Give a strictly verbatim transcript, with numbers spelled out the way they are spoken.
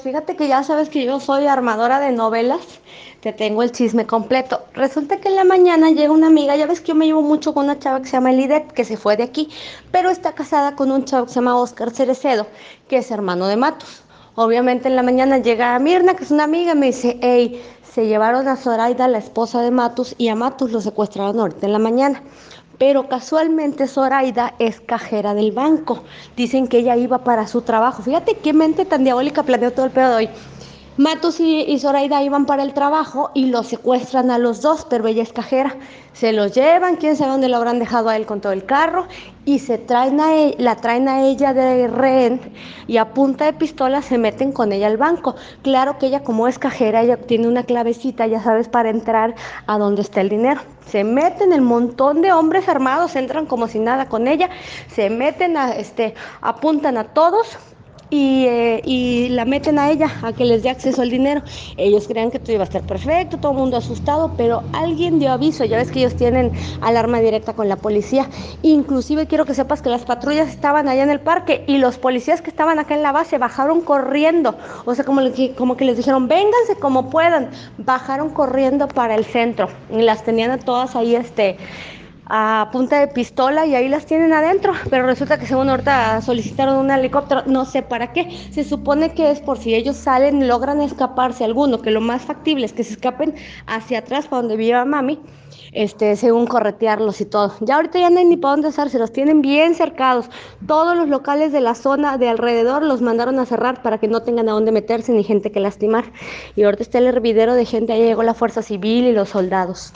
Pues fíjate que ya sabes que yo soy armadora de novelas, te tengo el chisme completo. Resulta que en la mañana llega una amiga, ya ves que yo me llevo mucho con una chava que se llama Elidet, que se fue de aquí, pero está casada con un chavo que se llama Oscar Cerecedo, que es hermano de Matos. Obviamente en la mañana llega Mirna, que es una amiga, y me dice, hey, se llevaron a Zoraida, la esposa de Matus, y a Matus lo secuestraron ahorita en la mañana. Pero casualmente Zoraida es cajera del banco. Dicen que ella iba para su trabajo. Fíjate qué mente tan diabólica planeó todo el pedo de hoy. Matos y, y Zoraida iban para el trabajo y los secuestran a los dos, pero ella es cajera. Se los llevan, quién sabe dónde lo habrán dejado a él con todo el carro, y se traen a e- la traen a ella de rehén y a punta de pistola se meten con ella al banco. Claro que ella, como es cajera, ella tiene una clavecita, ya sabes, para entrar a donde está el dinero. Se meten el montón de hombres armados, entran como si nada con ella, se meten a, este, apuntan a todos y, eh, y la meten a ella a que les dé acceso al dinero. Ellos creían que todo iba a estar perfecto, todo el mundo asustado, pero alguien dio aviso. Ya ves que ellos tienen alarma directa con la policía. Inclusive quiero que sepas que las patrullas estaban allá en el parque y los policías que estaban acá en la base bajaron corriendo. O sea, como, como que les dijeron, vénganse como puedan. Bajaron corriendo para el centro y las tenían a todas ahí, este a punta de pistola, y ahí las tienen adentro, pero resulta que según ahorita solicitaron un helicóptero, no sé para qué. Se supone que es por si ellos salen y logran escaparse alguno, que lo más factible es que se escapen hacia atrás para donde viva mami, este, según corretearlos y todo. Ya ahorita ya no hay ni para dónde hacerse, los tienen bien cercados. Todos los locales de la zona de alrededor los mandaron a cerrar para que no tengan a dónde meterse ni gente que lastimar. Y ahorita está el hervidero de gente, ahí llegó la fuerza civil y los soldados.